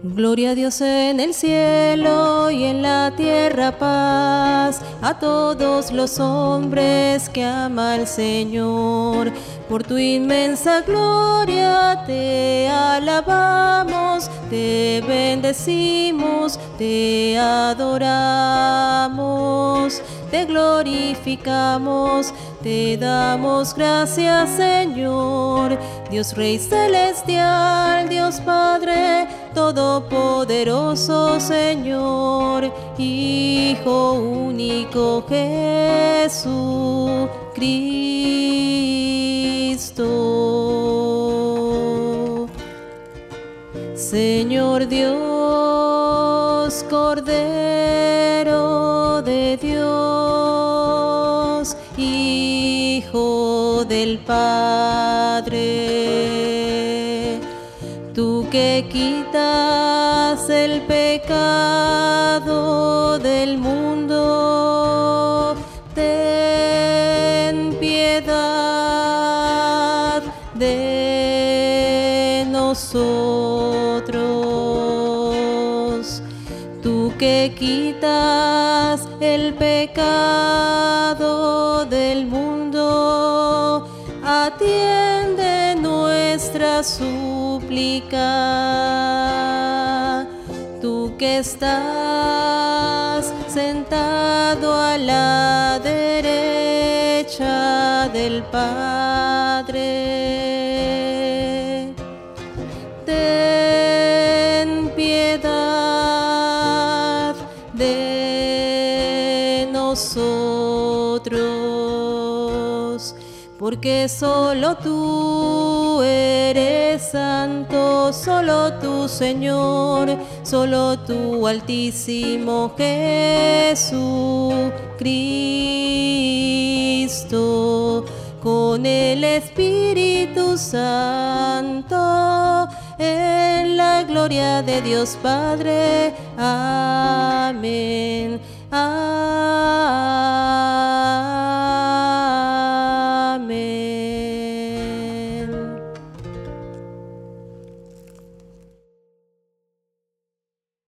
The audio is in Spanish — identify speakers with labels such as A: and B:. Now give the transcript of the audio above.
A: Gloria a Dios en el cielo y en la tierra paz, a todos los hombres que ama al Señor. Por tu inmensa gloria te alabamos, te bendecimos, te adoramos, te glorificamos, te damos gracias, Señor. Dios Rey Celestial, Dios Padre Todopoderoso, Señor, Hijo único Jesucristo. Señor Dios, Cordero de Dios, Hijo del Padre, tú que quitas el pecado del mundo, ten piedad de nosotros. Tú que quitas el pecado del mundo, atiende nuestra súplica. Tú que estás sentado a la derecha del Padre, ten piedad de nosotros, porque solo tú eres santo, solo tú, Señor, solo tú, Altísimo Jesucristo, con el Espíritu Santo, en la gloria de Dios Padre. Amén. Amén.